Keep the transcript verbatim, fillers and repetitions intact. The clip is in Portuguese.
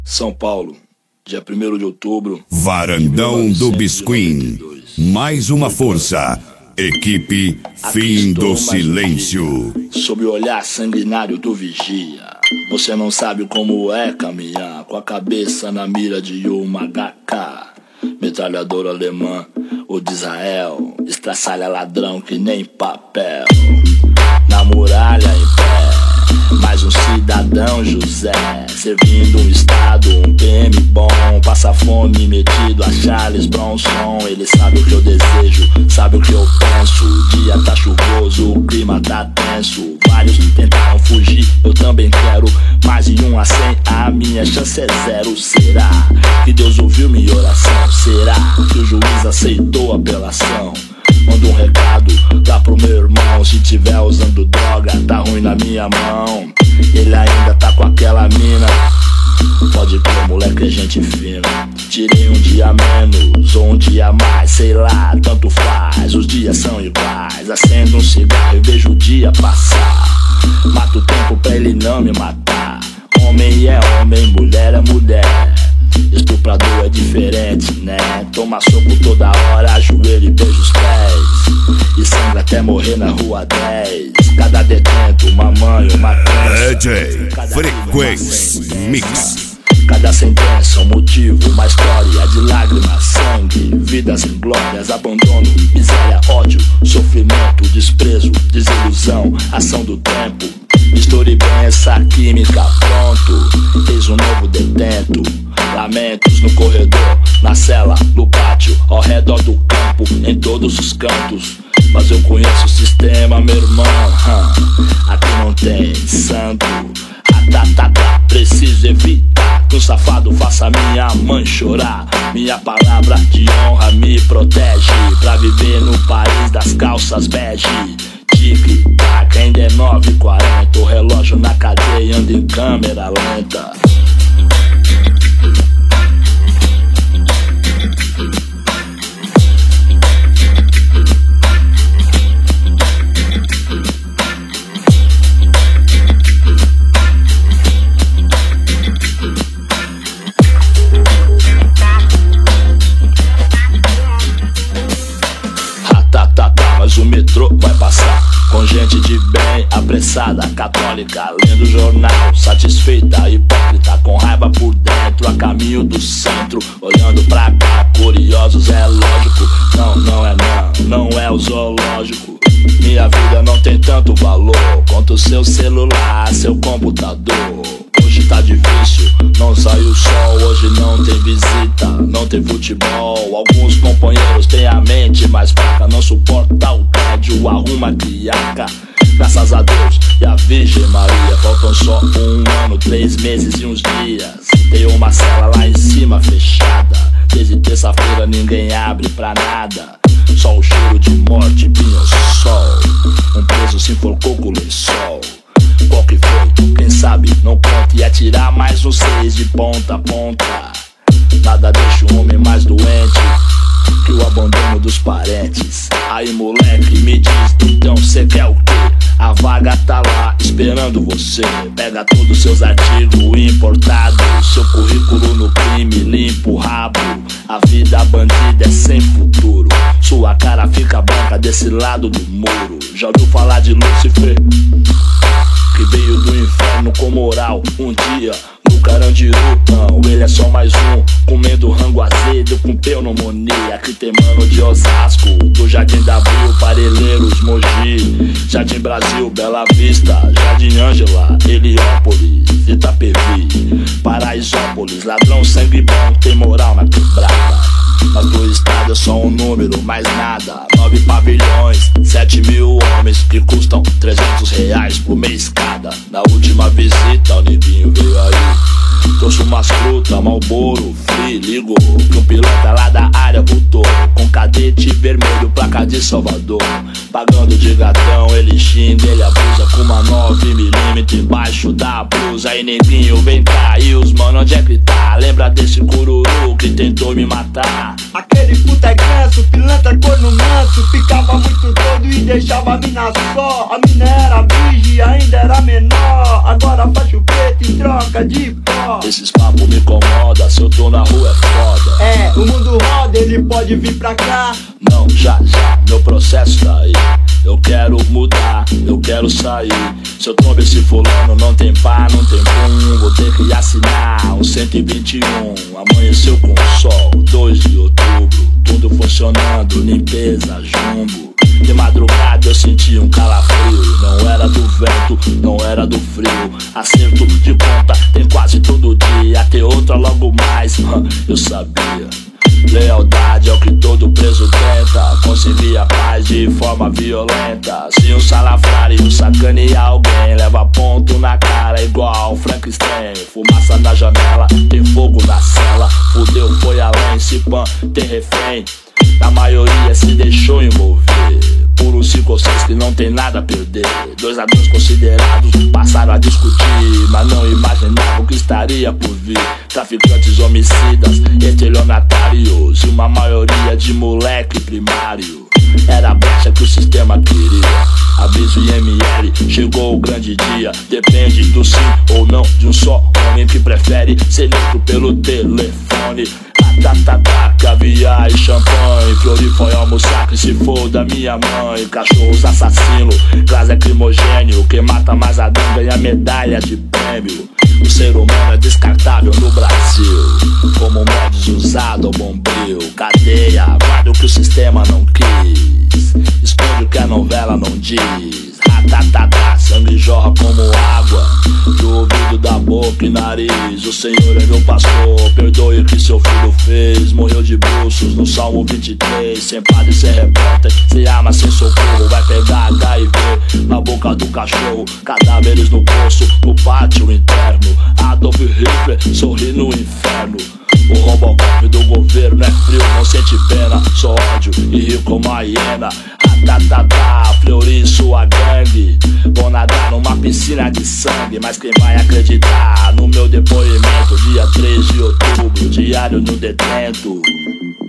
São Paulo, dia primeiro de outubro. Varandão do Bisquim. Mais uma força. Equipe Fim do Silêncio. Sob o olhar sanguinário do vigia, você não sabe como é caminhar com a cabeça na mira de uma H K. Metralhadora alemã ou de Israel, estraçalha ladrão que nem papel. Na muralha em pé, mais um cidadão José, servindo um estado, um P M bom, passa fome metido a Charles Bronson. Ele sabe o que eu desejo, sabe o que eu penso. O dia tá chuvoso, o clima tá tenso. Vários tentaram fugir, eu também quero. Mais de um a cem, a minha chance é zero. Será que Deus ouviu minha oração? Será que o juiz aceitou a apelação? Manda um recado lá pro meu irmão. Se tiver usando droga, tá ruim na minha mão. Ele ainda tá com aquela mina. Pode crer, moleque, é gente fina. Tirei um dia menos ou um dia mais, sei lá, tanto faz. Os dias são iguais. Acendo um cigarro e vejo o dia passar. Mato o tempo pra ele não me matar. Homem é homem, mulher é mulher. Estuprador é diferente, né? Toma soco toda hora, ajoelho e beija os pés. E sangra até morrer na rua dez. Cada detento, uma mãe, uma criança. D J Frequência Mix. Cada sentença, um motivo, uma história de lágrimas, sangue, vidas inglórias, abandono, miséria, ódio, sofrimento, desprezo, desilusão, ação do tempo. Misture bem essa química, pronto, eis um novo detento. Lamentos no corredor, na cela, no pátio, ao redor do campo, em todos os cantos. Mas eu conheço o sistema, meu irmão, hum. Aqui não tem santo. Ah, tá, tá, tá, preciso evitar que um safado faça minha mãe chorar. Minha palavra de honra me protege pra viver no país das calças bege. Tic-tac, ainda é nove e quarenta. O relógio na cadeia anda em câmera lenta. Mas o metrô vai passar com gente de bem, apressada, católica, lendo jornal, satisfeita, hipócrita, com raiva por dentro, a caminho do centro, olhando pra cá, curiosos, é lógico. Não, não é não, não é o zoológico. Minha vida não tem tanto valor quanto seu celular, seu computador. Hoje tá difícil, não sai o sol. Hoje não tem visita, não tem futebol. Alguns companheiros têm a mente mais fraca, não suporta o tédio, arruma criaca. Graças a Deus e a Virgem Maria, faltam só um ano, três meses e uns dias. Tem uma cela lá em cima fechada. Desde terça-feira ninguém abre pra nada. Só o cheiro de morte, pinho-sol. Um preso se enforcou com o lençol. Qual que foi? Quem sabe? Não conta. E atirar mais um seis de ponta a ponta. Nada deixa o homem mais doente que o abandono dos parentes. Aí moleque, me diz, então cê quer o quê? A vaga tá lá esperando você. Pega todos os seus artigos importados, seu currículo no crime, limpa o rabo. A vida bandida é sem futuro. Sua cara fica branca desse lado do muro. Já ouviu falar de Lúcifer? Que veio do inferno com moral. Um dia no Carandiru, não, ele é só mais um, comendo rango azedo com pneumonia. Aqui tem mano de Osasco, do Jardim da Abril, Parelheiros, Mogi, Jardim Brasil, Bela Vista, Jardim Ângela, Heliópolis, Itapevi, Paraisópolis. Ladrão sangue bom, tem moral na quebrada. Mas do estado é só um número, mais nada. Nove pavilhões, sete mil homens que custam trezentos reais por mês cada. Na última visita o Nivinho veio aí, trouxe umas frutas, Marlboro, Free, ligou que um piloto lá da área voltou com cadete vermelho, placa de Salvador. Pagando de gatão, ele xinga, ele abusa com uma nove milímetros embaixo da blusa. Aí neguinho vem cá, e os mano onde é que tá? Lembra desse cururu que tentou me matar? Aquele puta é ganso, pilantra corno manso, ficava muito doido e deixava a mina só. A mina era virgem e ainda era menor. Agora faz o preto em troca de pó. Esses papos me incomoda, se eu tô na rua é foda. É, o mundo roda, ele pode vir pra cá. Não, já, já, meu processo tá aí. Eu quero mudar, eu quero sair. Se eu tombo esse fulano, não tem pá, não tem pum. Vou ter que assinar um cento e vinte e um. Amanheceu com sol, dois de outubro. Tudo funcionando, limpeza, jumbo. De madrugada eu senti um calafrio. Não era do vento, não era do frio. Acerto de conta tem quase todo dia. Ter outra logo mais, eu sabia. Lealdade é o que todo preso tenta. Conseguir a paz de forma violenta. Se um salafrário sacanear alguém, leva ponto na cara igual Frankenstein. Fumaça na janela, tem fogo na cela. Fudeu, foi além, se pan, tem refém. A maioria se deixou envolver por uns cinco ou seis que não tem nada a perder. Dois ladrões considerados passaram a discutir, mas não imaginavam que estaria por vir. Traficantes, homicidas, estelionatários e uma maioria de moleque primário. Era a brecha que o sistema queria. Aviso I M L, chegou o grande dia. Depende do sim ou não de um só homem que prefere ser neutro pelo telefone. Tatatá, caviar e champanhe. Florifoy, almoçar que se for da minha mãe. Cachorros assassinos, gás lacrimogênio. Quem mata mais Adão ganha medalha de prêmio. O ser humano é descartável no Brasil, como mods usado ao bombril. Cadeia, guarda o que o sistema não quis. Esconde o que a novela não diz. Ratatatá, sangue jorra como água do ouvido, da boca e nariz. O Senhor é meu pastor, perdoe o que seu filho fez. Morreu de bruços no Salmo vinte e três. Sem padre, sem repórter, sem arma, sem socorro. Vai pegar H I V na boca do cachorro. Cadáveres no poço, no pátio interno. Adolf Hitler sorri no inferno. O Robocop do governo é frio, não sente pena, só ódio e rio como a hiena. Ratatatá, Fleury, sua gangue. Vou nadar numa piscina de sangue, mas quem vai acreditar no meu depoimento? Dia três de outubro, diário no detento.